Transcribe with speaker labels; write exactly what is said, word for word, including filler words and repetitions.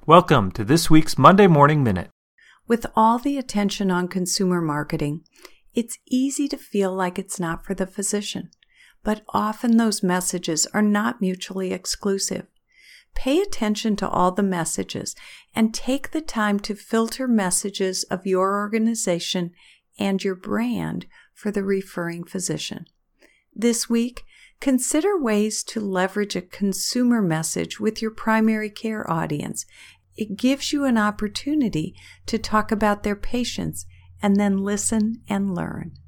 Speaker 1: Welcome to this week's Monday Morning Minute.
Speaker 2: With all the attention on consumer marketing, it's easy to feel like it's not for the physician, but often those messages are not mutually exclusive. Pay attention to all the messages and take the time to filter messages of your organization and your brand for the referring physician. This week, consider ways to leverage a consumer message with your primary care audience. It gives you an opportunity to talk about their patients and then listen and learn.